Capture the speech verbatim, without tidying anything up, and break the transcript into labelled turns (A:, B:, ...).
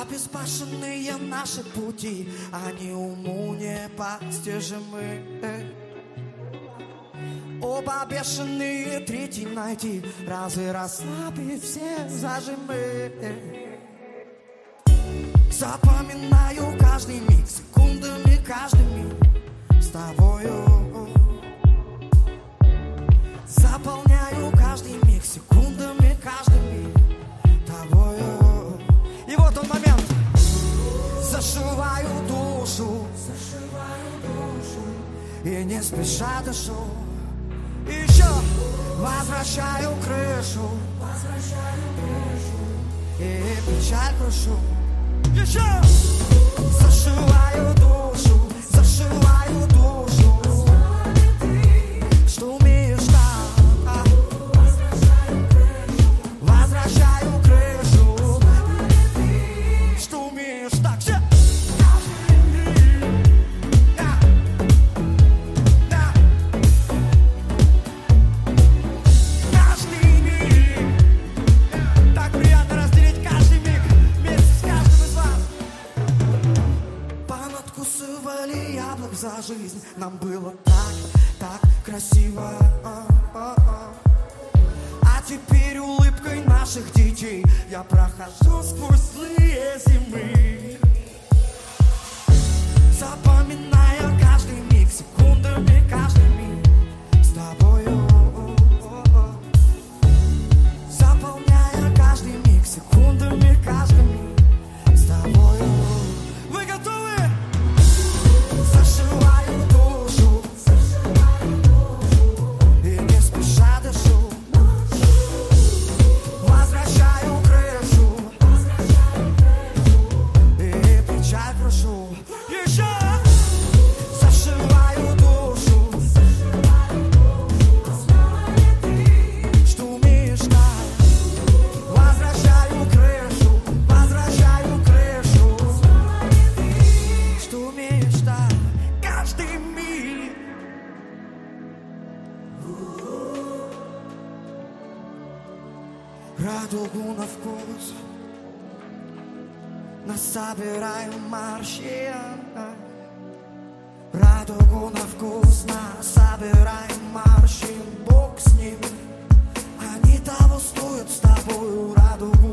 A: Обезбашенные наши пути, они уму непостижимы. Оба бешеные, третий найти, разве расслабить все зажимы? Запоминаю каждый миг, секундами каждый миг с тобою. Заполняю каждый миг, секундами каждый миг тобою. И вот он момент. Зашиваю душу, зашиваю душу, и не спеша дышу. И еще возвращаю крышу, возвращаю крышу, и печаль крушу. Еще зашиваю душу, зашиваю душу, что умеешь так. Возвращаю крышу, возвращаю крышу, что умеешь так. Все. За жизнь нам было так, так красиво. А теперь улыбкой наших детей я прохожу сквозь злые зимы, запоминая каждый миг, секундами каждый миг с тобою. Заполняя каждый миг, секундами каждый миг с тобою. Вы готовы? Зашиваю душу, зашиваю душу, и не спеша дышу. Возвращаю крышу, возвращаю крышу, и печаль крушу. Еще зашиваю душу, зашиваю душу, снова не ты, что умеешь так. Возвращаю крышу, возвращаю крышу, снова не ты, что умеешь так. Каждый миг. Радугу на вкус насобираем морщин. Радугу на вкус насобираем морщин. Бог с ним, они того стоят с тобою. Радугу